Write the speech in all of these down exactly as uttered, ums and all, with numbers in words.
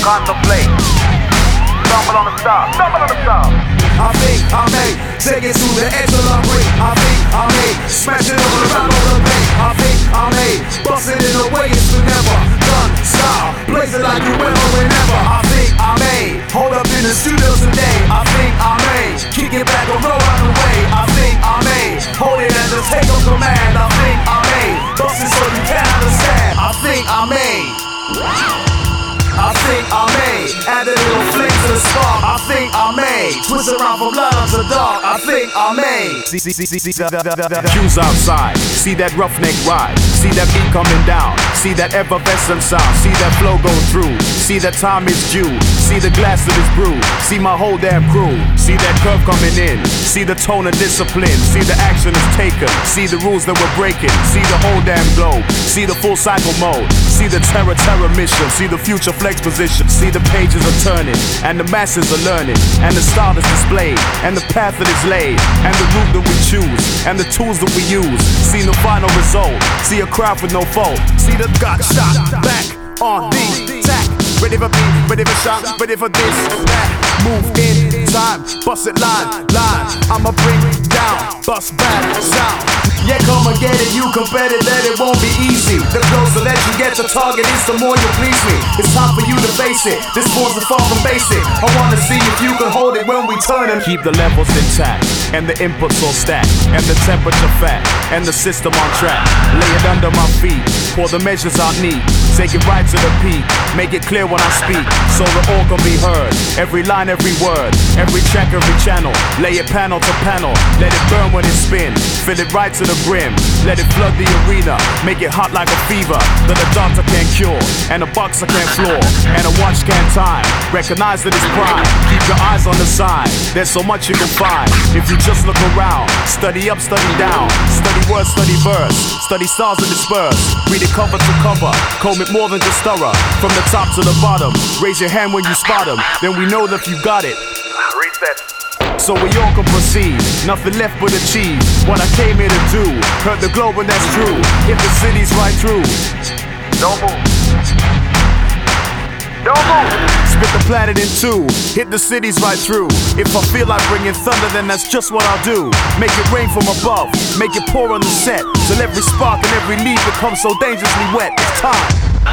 contemplate. Stumble on the star, stumble on the star. I think I may take it to the edge of the ring. I think I may smash it over the rap on the bank. I think I may bust it in a way it's been never done. Style, blaze it like you ever whenever. I think I may hold up in the studio today. I think I may kick it back or roll out the way. I think I may hold it and just take up command. I think I may bust it so you can't understand. I think I may. I think I may add a little flame to the spark. I think I may twist around from light to dark. I think I may. See, see, see, see, see the, the, the, the Q's outside. See that roughneck ride. See that beat coming down. See that effervescent sound. See that flow go through. See that time is due. See the glass that is brewed. See my whole damn crew. See that curve coming in. See the tone of discipline. See the action is taken. See the rules that we're breaking. See the whole damn globe. See the full cycle mode. See the terror terror mission. See the future flex position. See the pages are turning. And the masses are learning. And the style is displayed. And the path that is laid. And the route that we choose. And the tools that we use. See the final result. See a crowd with no fault. See the got shot back on the attack. Ready for beat, ready for shot, ready for this, that. Move in time, bust it line, line. I'ma bring down, bust back, sound. Yeah, come and get it, you can bet it that it won't be easy. The closer that you get to target is the more you please me. It's time for you to face it, this one's far from basic. I wanna see if you can hold it when we turn it. Keep the levels intact, and the inputs all stacked, and the temperature fat, and the system on track. Lay it under my feet, pour the measures out neat. Take it right to the peak, make it clear when I speak, so the all can be heard. Every line, every word, every track, every channel. Lay it panel to panel, let it burn when it spin. Fill it right to the brim, let it flood the arena. Make it hot like a fever that a doctor can't cure, and a boxer can't floor, and a watch can't time. Recognize that it's prime, keep your eyes on the sign. There's so much you can find if you just look around. Study up, study down, study word, study verse, study stars and disperse. Read it cover to cover, comb it more than just thorough. From the top to the bottom, raise your hand when you spot them. Then we know that you got it. Reset. So we all can proceed, nothing left but achieve what I came here to do. Hurt the globe and that's true. If the city's right through, Don't move. Don't move. split the planet in two, hit the cities right through. If I feel like bringing thunder, then that's just what I'll do. Make it rain from above, make it pour on the set, till every spark and every leaf becomes so dangerously wet. It's time.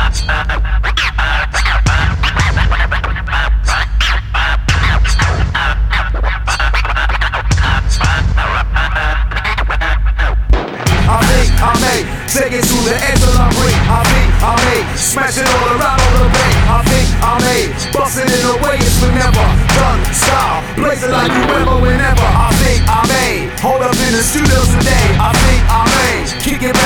I think I may take it to the edge of the ring. I think I may smash it all around on the bank. I think I may bust it in a way it's been never done. Style, blaze it like you ever whenever. I think I may hold up in the studio today. I think I may kick it back